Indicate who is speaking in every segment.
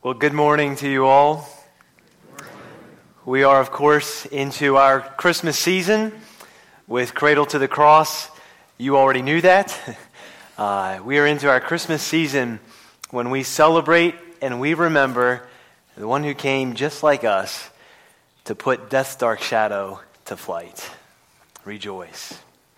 Speaker 1: Well, good morning to you all. We are, of course, into our Christmas season with Cradle to the Cross. You already knew that. We are into our Christmas season when we celebrate and we remember the one who came just like us to put death's dark shadow to flight. Rejoice.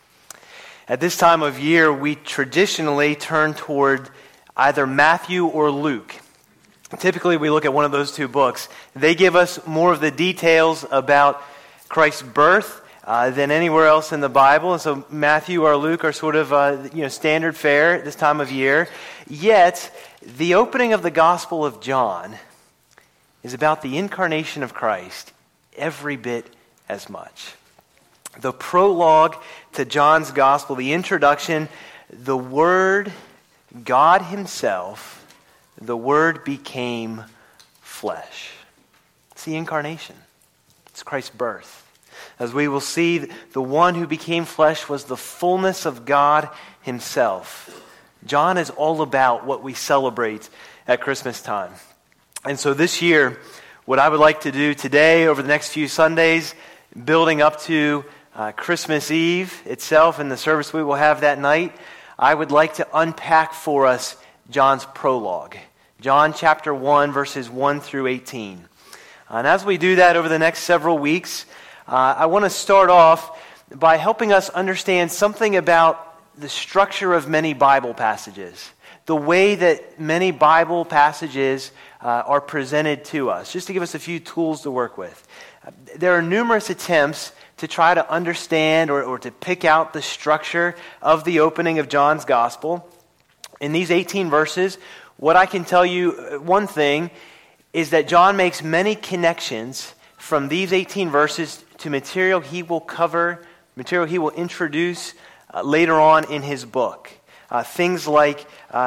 Speaker 1: At this time of year, we traditionally turn toward either Matthew or Luke. Typically, we look at one of those two books. They give us more of the details about Christ's birth than anywhere else in the Bible. And so Matthew or Luke are sort of standard fare at this time of year. Yet, the opening of the Gospel of John is about the incarnation of Christ every bit as much. The prologue to John's Gospel, the introduction, the Word, God Himself, the Word became flesh. It's the incarnation. It's Christ's birth. As we will see, the one who became flesh was the fullness of God Himself. John is all about what we celebrate at Christmas time. And so this year, what I would like to do today, over the next few Sundays, building up to Christmas Eve itself and the service we will have that night, I would like to unpack for us John's prologue. John chapter 1, verses 1 through 18. And as we do that over the next several weeks, I want to start off by helping us understand something about the structure of many Bible passages, the way that many Bible passages are presented to us, just to give us a few tools to work with. There are numerous attempts to try to understand or to pick out the structure of the opening of John's Gospel. In these 18 verses, what I can tell you, one thing, is that John makes many connections from these 18 verses to material he will cover, material he will introduce later on in his book. Things like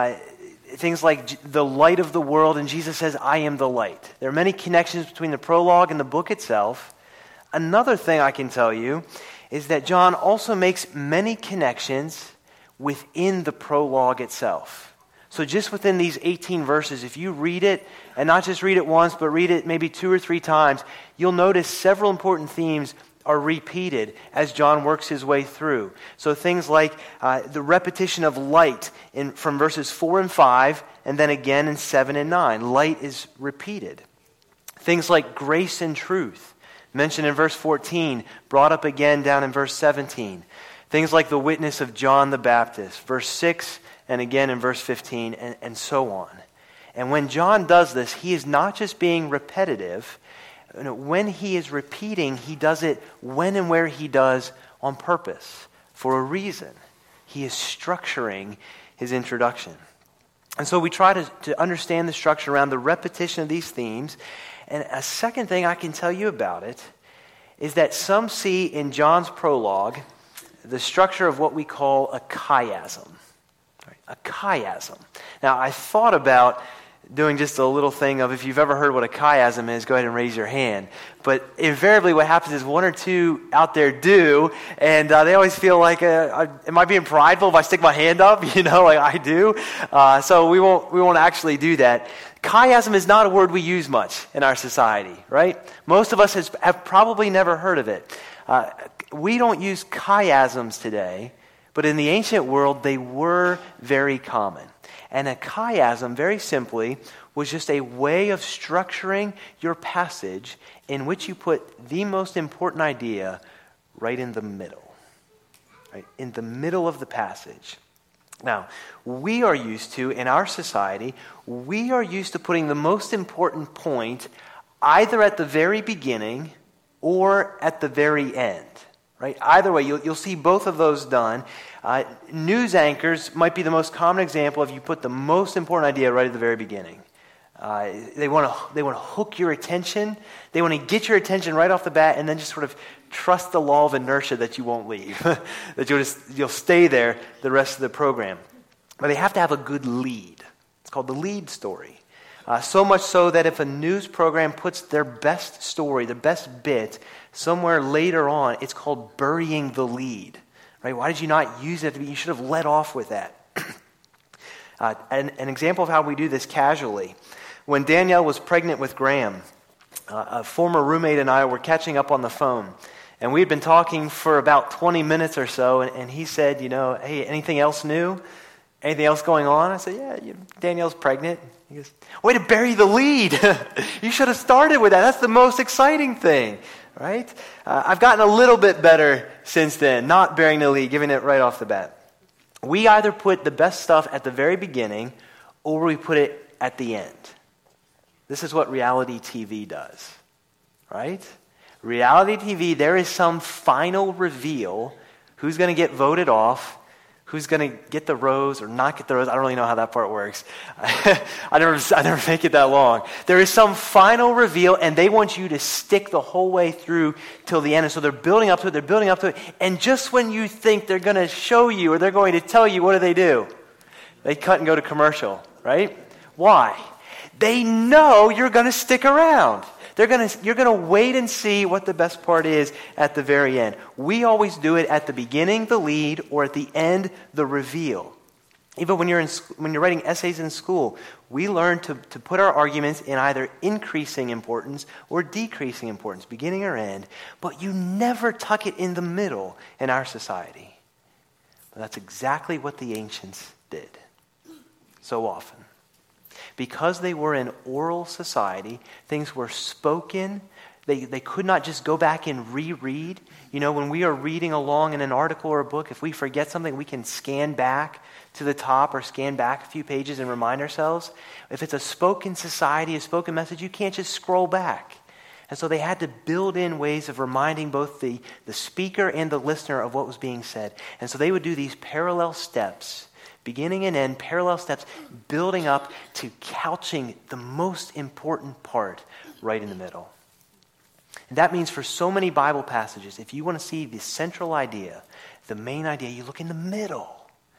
Speaker 1: the light of the world, and Jesus says, "I am the light." There are many connections between the prologue and the book itself. Another thing I can tell you is that John also makes many connections within the prologue itself. So just within these 18 verses, if you read it, and not just read it once, but read it maybe 2 or 3 times, you'll notice several important themes are repeated as John works his way through. So things like the repetition of light from verses 4 and 5, and then again in 7 and 9. Light is repeated. Things like grace and truth, mentioned in verse 14, brought up again down in verse 17. Things like the witness of John the Baptist, verse 6, and again in verse 15, and so on. And when John does this, he is not just being repetitive. When he is repeating, he does it when and where he does on purpose, for a reason. He is structuring his introduction. And so we try to understand the structure around the repetition of these themes. And a second thing I can tell you about it is that some see in John's prologue the structure of what we call a chiasm. A chiasm. Now, I thought about doing just a little thing of, if you've ever heard what a chiasm is, go ahead and raise your hand. But invariably what happens is one or two out there do, and they always feel like, am I being prideful if I stick my hand up? Like I do. So we won't actually do that. Chiasm is not a word we use much in our society, right? Most of us have probably never heard of it. We don't use chiasms today, but in the ancient world, they were very common. And a chiasm, very simply, was just a way of structuring your passage in which you put the most important idea right in the middle. Right? In the middle of the passage. Now, we are used to, in our society, we are used to putting the most important point either at the very beginning or at the very end. Right? Either way, you'll see both of those done. News anchors might be the most common example of you put the most important idea right at the very beginning. They want to hook your attention. They want to get your attention right off the bat, and then just sort of trust the law of inertia that you won't leave, that you'll stay there the rest of the program. But they have to have a good lead. It's called the lead story. So much so that if a news program puts their best story, their best bit, somewhere later on, it's called burying the lead. Right? Why did you not use it? You should have let off with that. An example of how we do this casually. When Danielle was pregnant with Graham, a former roommate and I were catching up on the phone. And we had been talking for about 20 minutes or so, and he said, hey, anything else new? Anything else going on? I said, yeah, Danielle's pregnant. He goes, way to bury the lead. You should have started with that. That's the most exciting thing, right? I've gotten a little bit better since then, not burying the lead, giving it right off the bat. We either put the best stuff at the very beginning, or we put it at the end. This is what reality TV does, right? Reality TV, there is some final reveal. Who's going to get voted off? Who's going to get the rose or not get the rose? I don't really know how that part works. I never make it that long. There is some final reveal, and they want you to stick the whole way through till the end. And so they're building up to it, And just when you think they're going to show you or they're going to tell you, what do? They cut and go to commercial, right? Why? They know you're going to stick around. You're going to wait and see what the best part is at the very end. We always do it at the beginning, the lead, or at the end, the reveal. Even when you're writing essays in school, we learn to put our arguments in either increasing importance or decreasing importance, beginning or end. But you never tuck it in the middle in our society. But that's exactly what the ancients did so often. Because they were an oral society, things were spoken. They could not just go back and reread. When we are reading along in an article or a book, if we forget something, we can scan back to the top or scan back a few pages and remind ourselves. If it's a spoken society, a spoken message, you can't just scroll back. And so they had to build in ways of reminding both the speaker and the listener of what was being said. And so they would do these parallel steps, beginning and end, parallel steps, building up to couching the most important part right in the middle. And that means for so many Bible passages, if you want to see the central idea, the main idea, you look in the middle.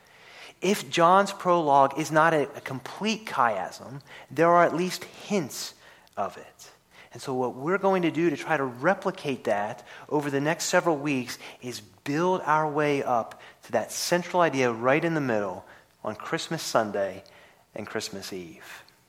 Speaker 1: If John's prologue is not a complete chiasm, there are at least hints of it. And so what we're going to do to try to replicate that over the next several weeks is build our way up to that central idea right in the middle on Christmas Sunday and Christmas Eve.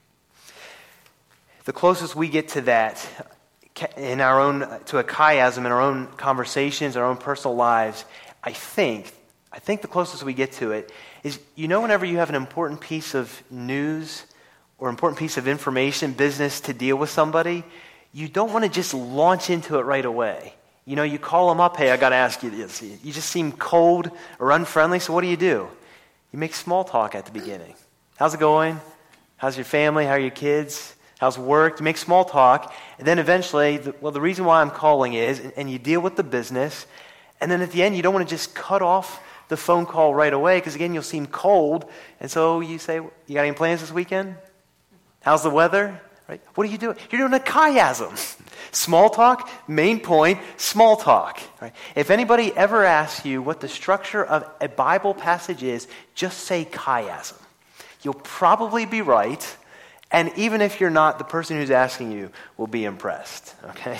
Speaker 1: The closest we get to that in our own, to a chiasm in our own conversations, our own personal lives, I think the closest we get to it is, whenever you have an important piece of news or important piece of information, business to deal with somebody, you don't want to just launch into it right away. You call them up, hey, I got to ask you this. You just seem cold or unfriendly, so what do? You make small talk at the beginning. How's it going? How's your family? How are your kids? How's work? You make small talk. And then eventually, the reason why I'm calling is, and you deal with the business. And then at the end, you don't want to just cut off the phone call right away, because again, you'll seem cold. And so you say, you got any plans this weekend? How's the weather? Right? What are you doing? You're doing a chiasm. Small talk, main point, small talk. Right? If anybody ever asks you what the structure of a Bible passage is, just say chiasm. You'll probably be right, and even if you're not, the person who's asking you will be impressed. Okay?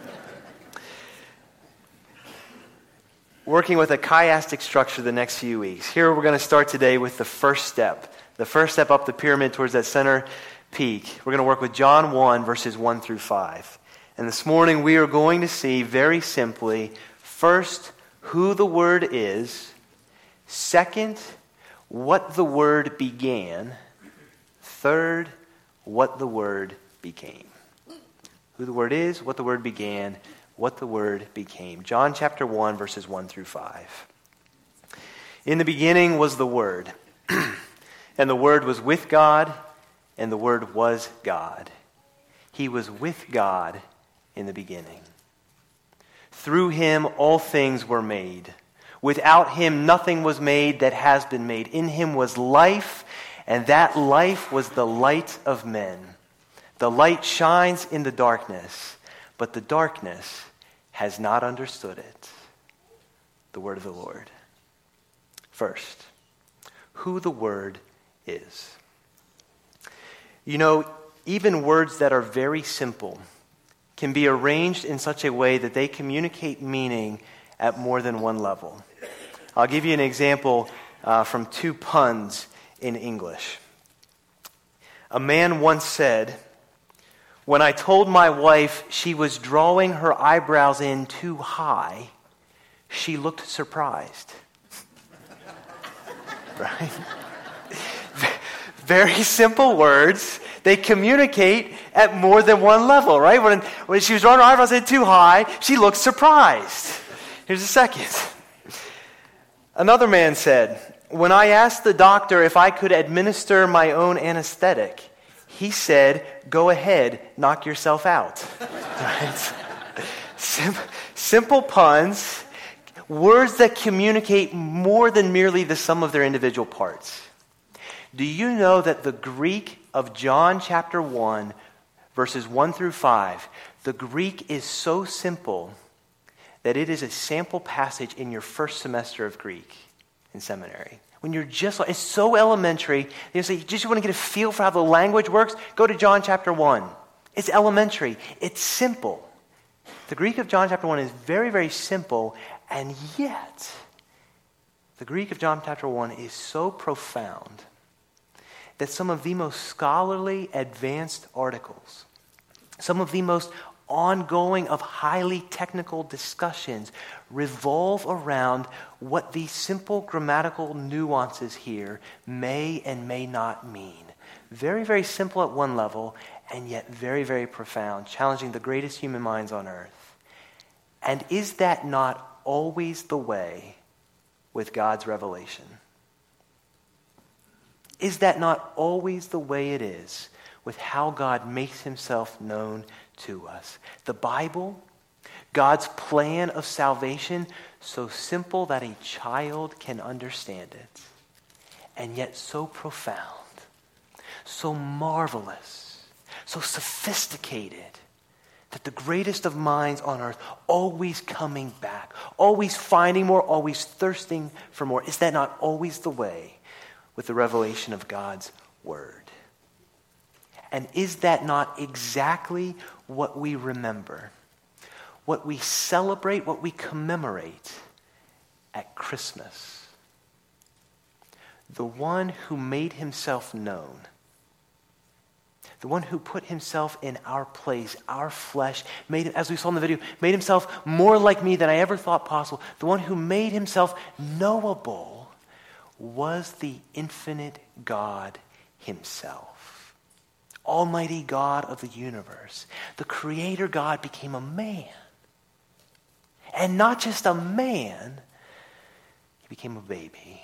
Speaker 1: Working with a chiastic structure the next few weeks. Here we're going to start today with the first step up the pyramid towards that center peak. We're going to work with John 1, verses 1 through 5. And this morning we are going to see very simply, first, who the Word is. Second, what the Word began. Third, what the Word became. Who the Word is, what the Word began, what the Word became. John chapter 1, verses 1 through 5. In the beginning was the Word, and the Word was with God, and the Word was God. He was with God in the beginning. Through him all things were made. Without him nothing was made that has been made. In him was life, and that life was the light of men. The light shines in the darkness, but the darkness has not understood it. The word of the Lord. First, who the Word is. Even words that are very simple can be arranged in such a way that they communicate meaning at more than one level. I'll give you an example from two puns in English. A man once said, When I told my wife she was drawing her eyebrows in too high, she looked surprised. Right? Very simple words. They communicate at more than one level, right? When she was drawing her eyebrows in too high, she looked surprised. Here's a second. Another man said, when I asked the doctor if I could administer my own anesthetic, he said, go ahead, knock yourself out. Right? Simple puns, words that communicate more than merely the sum of their individual parts. Do you know that the Greek of John chapter 1, verses 1 through 5, the Greek is so simple that it is a sample passage in your first semester of Greek in seminary. When you're it's so elementary, you say, just want to get a feel for how the language works, go to John chapter 1. It's elementary. It's simple. The Greek of John chapter 1 is very, very simple, and yet the Greek of John chapter 1 is so profound that some of the most scholarly, advanced articles, some of the most ongoing of highly technical discussions revolve around what these simple grammatical nuances here may and may not mean. Very, very simple at one level, and yet very, very profound, challenging the greatest human minds on earth. And is that not always the way with God's revelation? Is that not always the way it is with how God makes himself known to us? The Bible, God's plan of salvation, so simple that a child can understand it, and yet so profound, so marvelous, so sophisticated, that the greatest of minds on earth always coming back, always finding more, always thirsting for more. Is that not always the way with the revelation of God's Word? And is that not exactly what we remember, what we celebrate, what we commemorate at Christmas? The one who made himself known, the one who put himself in our place, our flesh, made, as we saw in the video, made himself more like me than I ever thought possible. The one who made himself knowable was the infinite God himself. Almighty God of the universe. The Creator God became a man. And not just a man, he became a baby.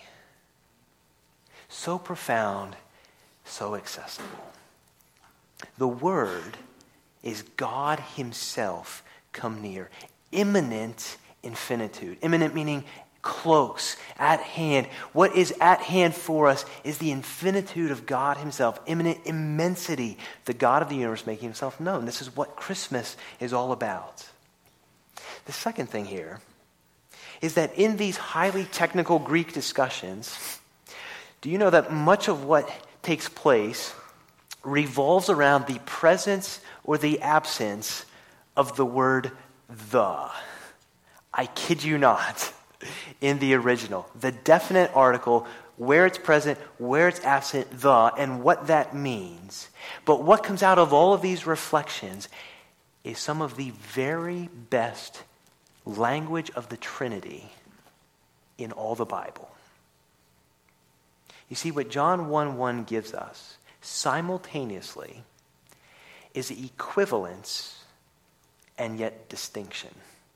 Speaker 1: So profound, so accessible. The Word is God himself come near. Imminent infinitude. Imminent meaning close, at hand. What is at hand for us is the infinitude of God himself, imminent immensity, the God of the universe making himself known. This is what Christmas is all about. The second thing here is that in these highly technical Greek discussions, do you know that much of what takes place revolves around the presence or the absence of the word the? I kid you not. In the original, the definite article, where it's present, where it's absent, the, and what that means. But what comes out of all of these reflections is some of the very best language of the Trinity in all the Bible. You see, what John 1:1 gives us simultaneously is equivalence and yet distinction.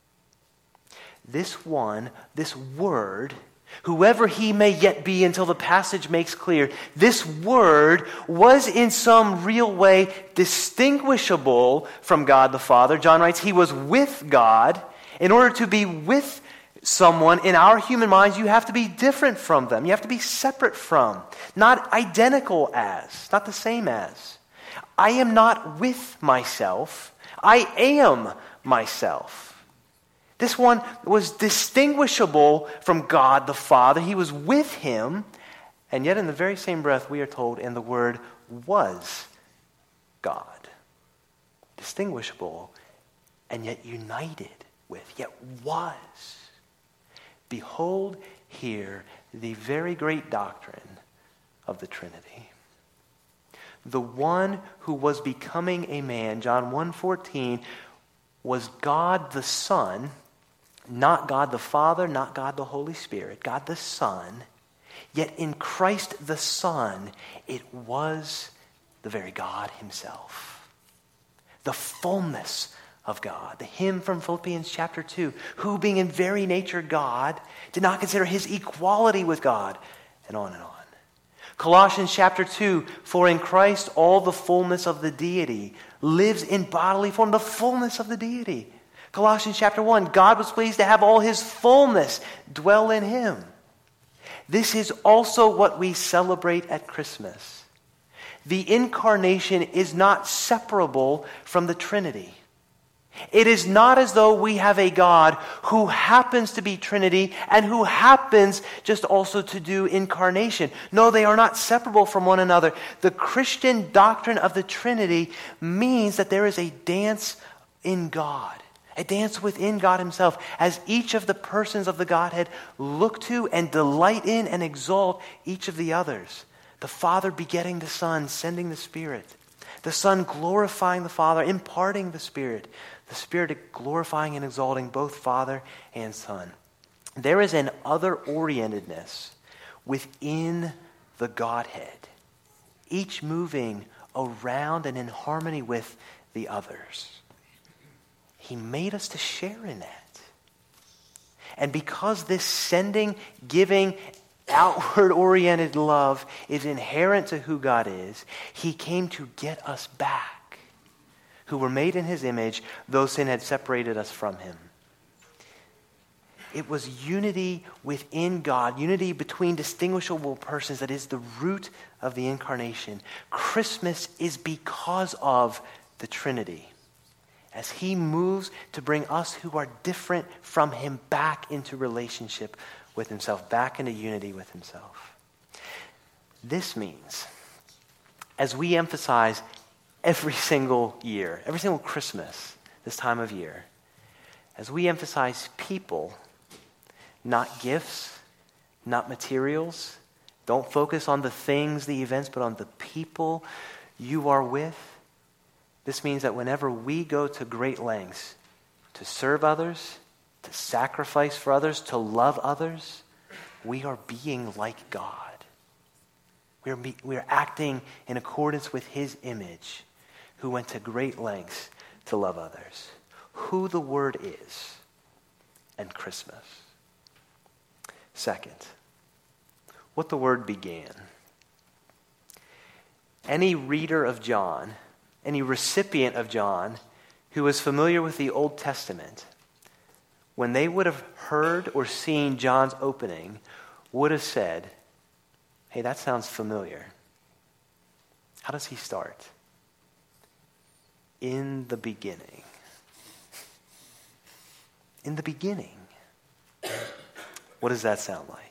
Speaker 1: This one, this word, whoever he may yet be until the passage makes clear, this word was in some real way distinguishable from God the Father. John writes, he was with God. In order to be with someone in our human minds, you have to be different from them. You have to be separate from, not identical as, not the same as. I am not with myself. I am myself. This one was distinguishable from God the Father. He was with him, and yet in the very same breath we are told, and the Word was God. Distinguishable, and yet united with, yet was. Behold here the very great doctrine of the Trinity. the one who was becoming a man, John 1:14, was God the Son, not God the Father, not God the Holy Spirit, God the Son. Yet in Christ the Son, it was the very God himself. The fullness of God. The hymn from Philippians chapter 2, who being in very nature God, did not consider his equality with God, and on and on. Colossians chapter 2, for in Christ all the fullness of the deity lives in bodily form, the fullness of the deity. Colossians chapter 1, God was pleased to have all his fullness dwell in him. This is also what we celebrate at Christmas. The incarnation is not separable from the Trinity. It is not as though we have a God who happens to be Trinity and who happens just also to do incarnation. No, they are not separable from one another. The Christian doctrine of the Trinity means that there is a dance in God, a dance within God himself, as each of the persons of the Godhead look to and delight in and exalt each of the others. The Father begetting the Son, sending the Spirit. The Son glorifying the Father, imparting the Spirit. The Spirit glorifying and exalting both Father and Son. There is an other-orientedness within the Godhead, each moving around and in harmony with the others. He made us to share in that. And because this sending, giving, outward-oriented love is inherent to who God is, he came to get us back, who were made in his image, though sin had separated us from him. It was unity within God, unity between distinguishable persons that is the root of the incarnation. Christmas is because of the Trinity, as he moves to bring us who are different from him back into relationship with himself, back into unity with himself. This means, as we emphasize every single year, every single Christmas, this time of year, as we emphasize people, not gifts, not materials, don't focus on the things, the events, but on the people you are with. This means that whenever we go to great lengths to serve others, to sacrifice for others, to love others, we are being like God. We are acting in accordance with his image, who went to great lengths to love others. Who the Word is, and Christmas. Second, what the Word began. Any reader of John, any recipient of John, who was familiar with the Old Testament, when they would have heard or seen John's opening, would have said, hey, that sounds familiar. How does he start? In the beginning. In the beginning. What does that sound like?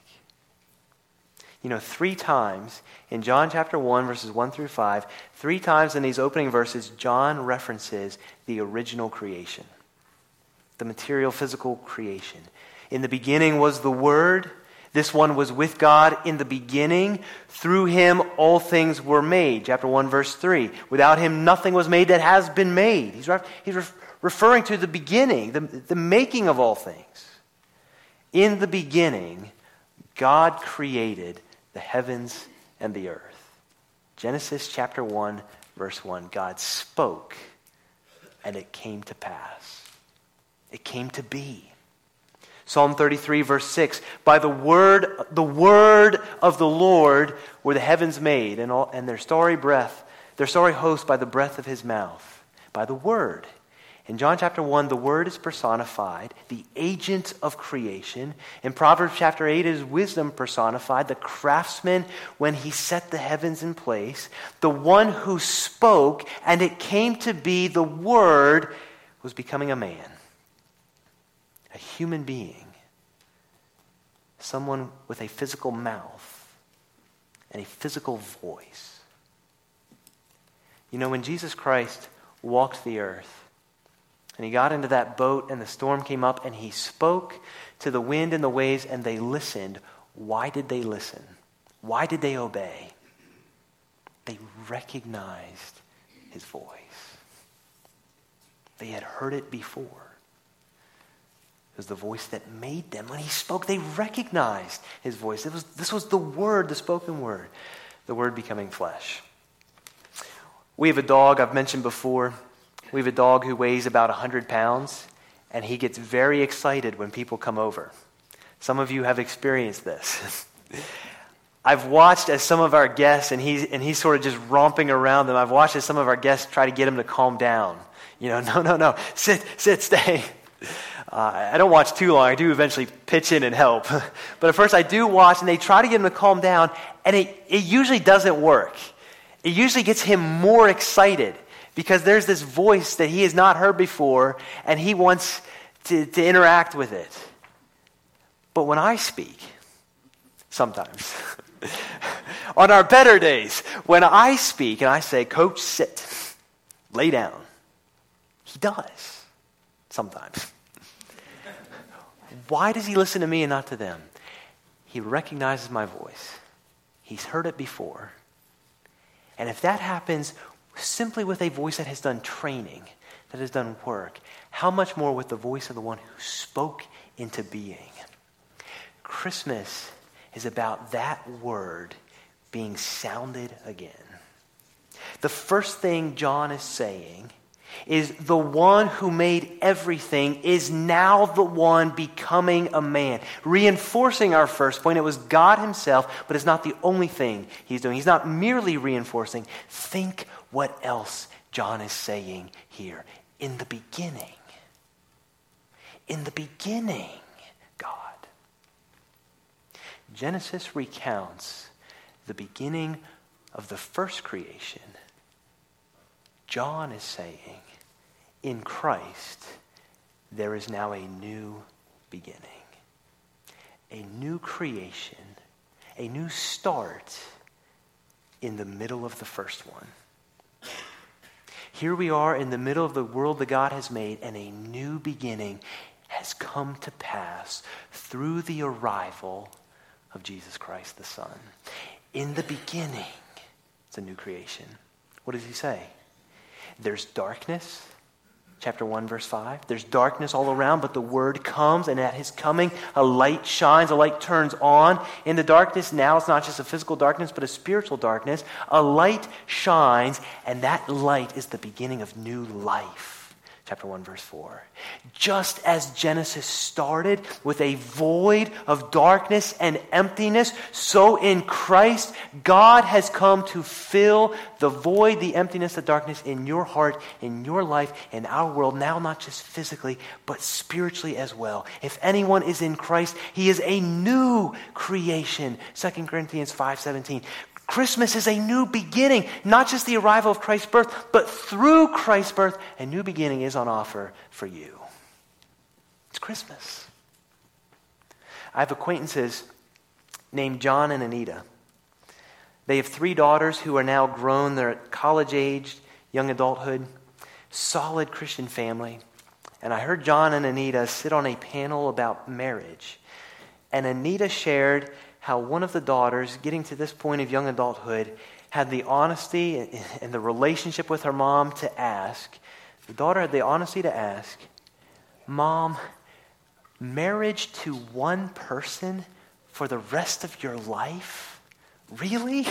Speaker 1: 3 times in John chapter 1, verses 1 through 5, 3 times in these opening verses, John references the original creation, the material, physical creation. In the beginning was the Word. This one was with God in the beginning. Through him all things were made. Chapter 1, verse 3. Without him nothing was made that has been made. He's referring to the beginning, the making of all things. In the beginning, God created the heavens and the earth. Genesis chapter 1, verse 1. God spoke, and it came to pass. It came to be. Psalm 33, verse 6, by the word of the Lord were the heavens made, and their starry host by the breath of his mouth. By the word. In John chapter 1, the Word is personified, the agent of creation. In Proverbs chapter 8, is wisdom personified, the craftsman when he set the heavens in place. The one who spoke, and it came to be, the Word, was becoming a man. A human being, someone with a physical mouth and a physical voice. When Jesus Christ walked the earth and he got into that boat and the storm came up and he spoke to the wind and the waves and they listened, why did they listen? Why did they obey? They recognized his voice. They had heard it before. It was the voice that made them. When he spoke, they recognized his voice. This was the word, the spoken word, the word becoming flesh. We have a dog, I've mentioned before. We have a dog who weighs about 100 pounds, and he gets very excited when people come over. Some of you have experienced this. I've watched as some of our guests, and he's sort of just romping around them. I've watched as some of our guests try to get him to calm down. No, sit, stay. I don't watch too long. I do eventually pitch in and help. But at first I do watch, and they try to get him to calm down, and it usually doesn't work. It usually gets him more excited because there's this voice that he has not heard before, and he wants to interact with it. But when I speak, sometimes, on our better days, when I speak and I say, Coach, sit, lay down, he does, sometimes. Why does he listen to me and not to them? He recognizes my voice. He's heard it before. And if that happens simply with a voice that has done training, that has done work, how much more with the voice of the one who spoke into being? Christmas is about that word being sounded again. The first thing John is saying is the one who made everything is now the one becoming a man. Reinforcing our first point, it was God himself, but it's not the only thing he's doing. He's not merely reinforcing. Think what else John is saying here. In the beginning, God. Genesis recounts the beginning of the first creation. John is saying, in Christ, there is now a new beginning, a new creation, a new start in the middle of the first one. Here we are in the middle of the world that God has made, and a new beginning has come to pass through the arrival of Jesus Christ the Son. In the beginning, it's a new creation. What does he say? There's darkness, chapter 1, verse 5. There's darkness all around, but the word comes, and at his coming, a light shines, a light turns on. In the darkness now, it's not just a physical darkness, but a spiritual darkness. A light shines, and that light is the beginning of new life. Chapter 1, verse 4. Just as Genesis started with a void of darkness and emptiness, so in Christ, God has come to fill the void, the emptiness, the darkness in your heart, in your life, in our world, now not just physically, but spiritually as well. If anyone is in Christ, he is a new creation. 2 Corinthians 5:17. Christmas is a new beginning, not just the arrival of Christ's birth, but through Christ's birth, a new beginning is on offer for you. It's Christmas. I have acquaintances named John and Anita. They have 3 daughters who are now grown. They're at college age, young adulthood, solid Christian family. And I heard John and Anita sit on a panel about marriage. And Anita shared how one of the daughters, getting to this point of young adulthood, had the honesty and the relationship with her mom to ask. The daughter had the honesty to ask, Mom, marriage to one person for the rest of your life? Really?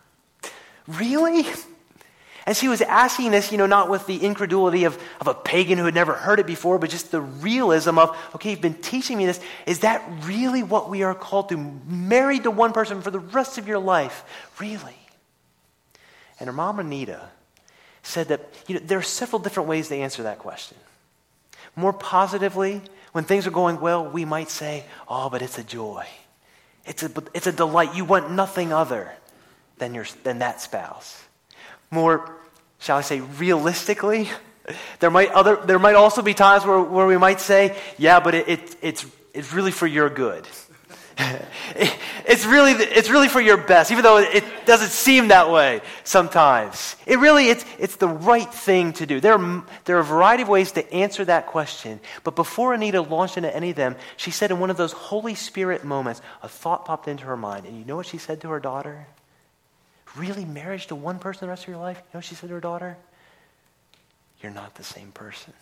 Speaker 1: Really? And she was asking this, not with the incredulity of a pagan who had never heard it before, but just the realism of, okay, you've been teaching me this. Is that really what we are called to? Married to one person for the rest of your life? Really? And her mom, Anita, said that there are several different ways to answer that question. More positively, when things are going well, we might say, oh, but it's a joy. It's a delight. You want nothing other than that spouse. More, shall I say, realistically, there might also be times where we might say, yeah, but it's really for your good. It's really for your best, even though it doesn't seem that way sometimes. It's the right thing to do. There are a variety of ways to answer that question. But before Anita launched into any of them, she said in one of those Holy Spirit moments, a thought popped into her mind. And you know what she said to her daughter? Really, marriage to one person the rest of your life? You know what she said to her daughter? You're not the same person.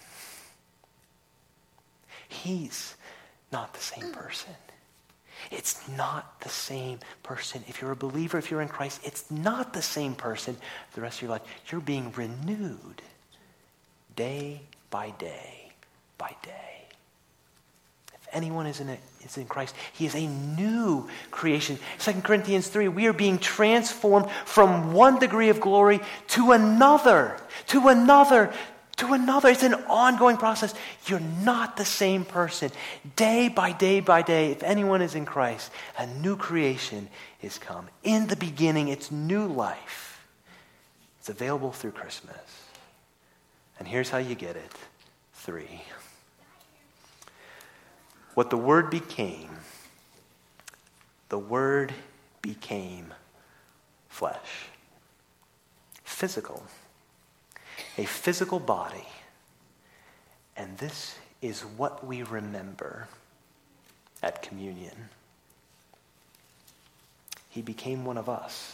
Speaker 1: He's not the same person. It's not the same person. If you're a believer, if you're in Christ, it's not the same person the rest of your life. You're being renewed day by day by day. If anyone is in Christ, he is a new creation. 2 Corinthians 3, we are being transformed from one degree of glory to another, to another, to another. It's an ongoing process. You're not the same person. Day by day by day, if anyone is in Christ, a new creation is come. In the beginning, it's new life. It's available through Christmas. And here's how you get it. 3. What the Word became flesh. Physical. A physical body. And this is what we remember at communion. He became one of us.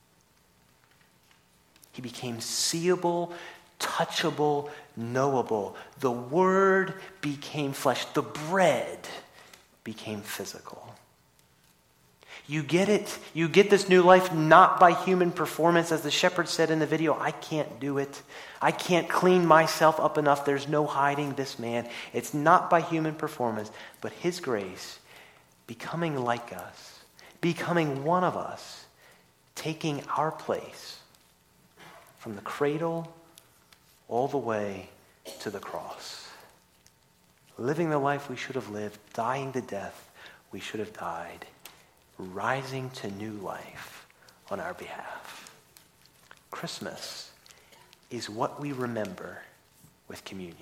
Speaker 1: He became seeable, touchable, knowable. The Word became flesh. The bread became physical. You get it. You get this new life not by human performance. As the shepherd said in the video, I can't do it. I can't clean myself up enough. There's no hiding this man. It's not by human performance, but His grace becoming like us, becoming one of us, taking our place from the cradle all the way to the cross. Living the life we should have lived, dying the death we should have died, rising to new life on our behalf. Christmas is what we remember with communion.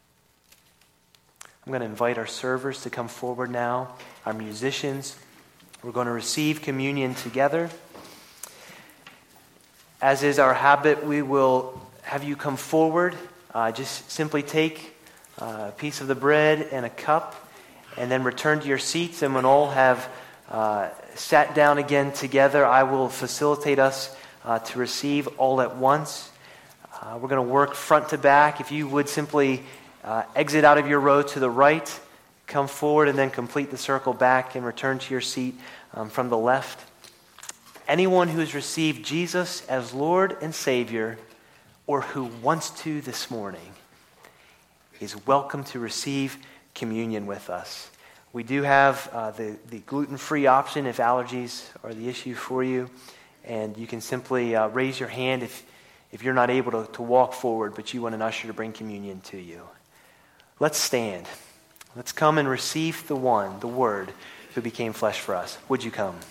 Speaker 1: I'm going to invite our servers to come forward now, our musicians. We're going to receive communion together. As is our habit, we will have you come forward. Just simply take a piece of the bread and a cup, and then return to your seats. And when all have sat down again together, I will facilitate us to receive all at once. We're going to work front to back. If you would simply exit out of your row to the right, come forward, and then complete the circle back and return to your seat from the left. Anyone who has received Jesus as Lord and Savior, or who wants to this morning, is welcome to receive communion with us. We do have the gluten-free option if allergies are the issue for you. And you can simply raise your hand if you're not able to walk forward, but you want an usher to bring communion to you. Let's stand. Let's come and receive the one, the Word, who became flesh for us. Would you come?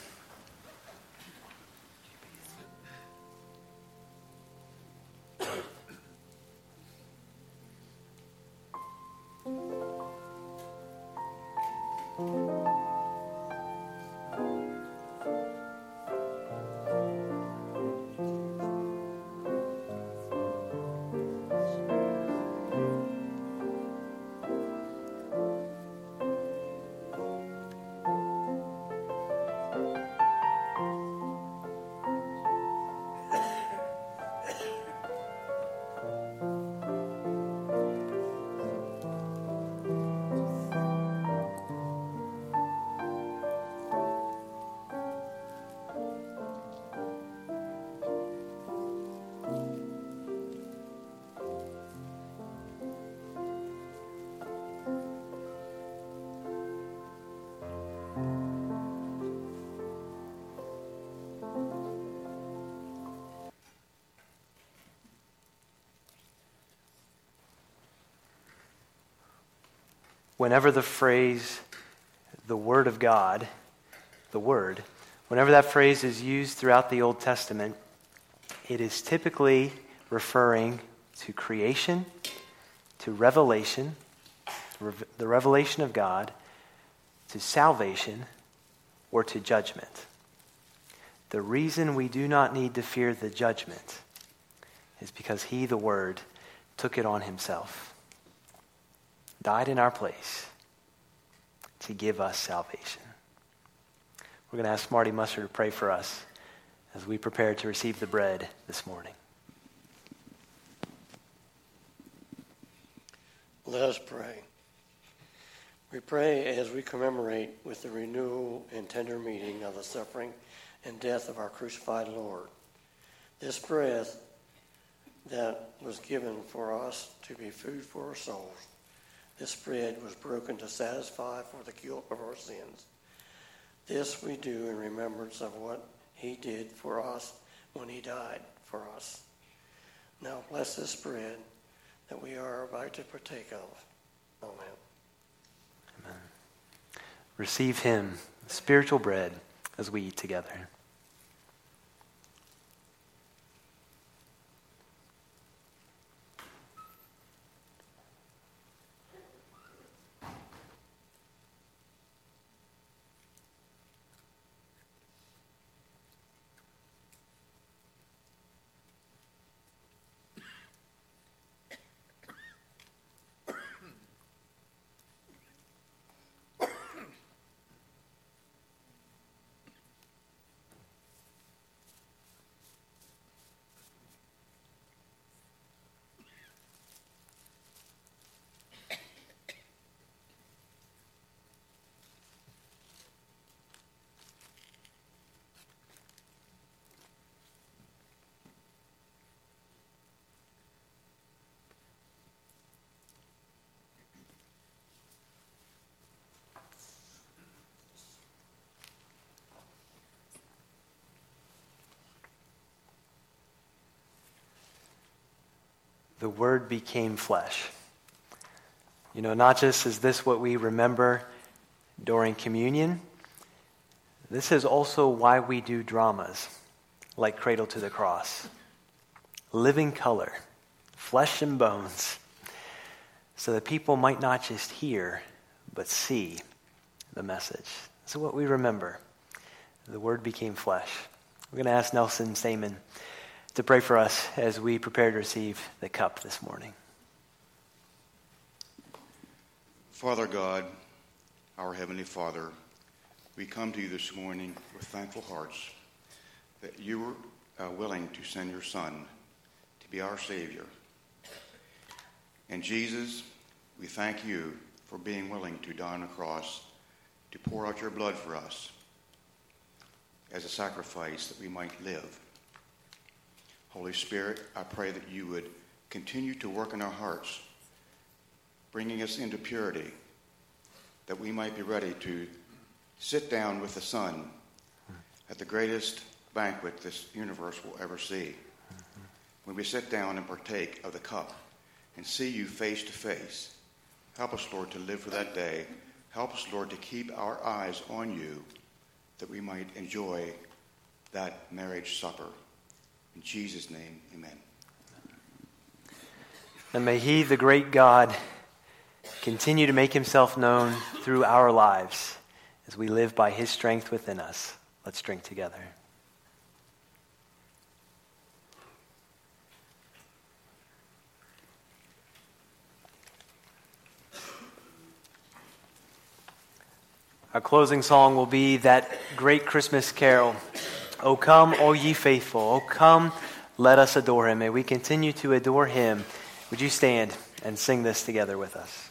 Speaker 1: Whenever the phrase, the Word of God, the Word, whenever that phrase is used throughout the Old Testament, it is typically referring to creation, to revelation, the revelation of God, to salvation, or to judgment. The reason we do not need to fear the judgment is because He, the Word, took it on Himself. Died in our place to give us salvation. We're going to ask Marty Musser to pray for us as we prepare to receive the bread this morning.
Speaker 2: Let us pray. We pray as we commemorate with the renewal and tender meeting of the suffering and death of our crucified Lord. This bread that was given for us to be food for our souls, this bread was broken to satisfy for the guilt of our sins. This we do in remembrance of what he did for us when he died for us. Now bless this bread that we are about to partake of. Amen.
Speaker 1: Amen. Receive him, spiritual bread, as we eat together. The Word became flesh. You know, not just is this what we remember during communion, this is also why we do dramas like Cradle to the Cross. Living color, flesh and bones, so that people might not just hear, but see the message. This is what we remember. The Word became flesh. We're going to ask Nelson Stamen to pray for us as we prepare to receive the cup this morning.
Speaker 3: Father God, our Heavenly Father, we come to you this morning with thankful hearts that you were willing to send your Son to be our Savior. And Jesus, we thank you for being willing to die on the cross, to pour out your blood for us as a sacrifice that we might live. Holy Spirit, I pray that you would continue to work in our hearts, bringing us into purity, that we might be ready to sit down with the Son at the greatest banquet this universe will ever see. When we sit down and partake of the cup and see you face to face, help us, Lord, to live for that day. Help us, Lord, to keep our eyes on you, that we might enjoy that marriage supper. In Jesus' name, amen.
Speaker 1: And may he, the great God, continue to make himself known through our lives as we live by his strength within us. Let's drink together. Our closing song will be that great Christmas carol, O come, all ye faithful, O come, let us adore him. May we continue to adore him. Would you stand and sing this together with us?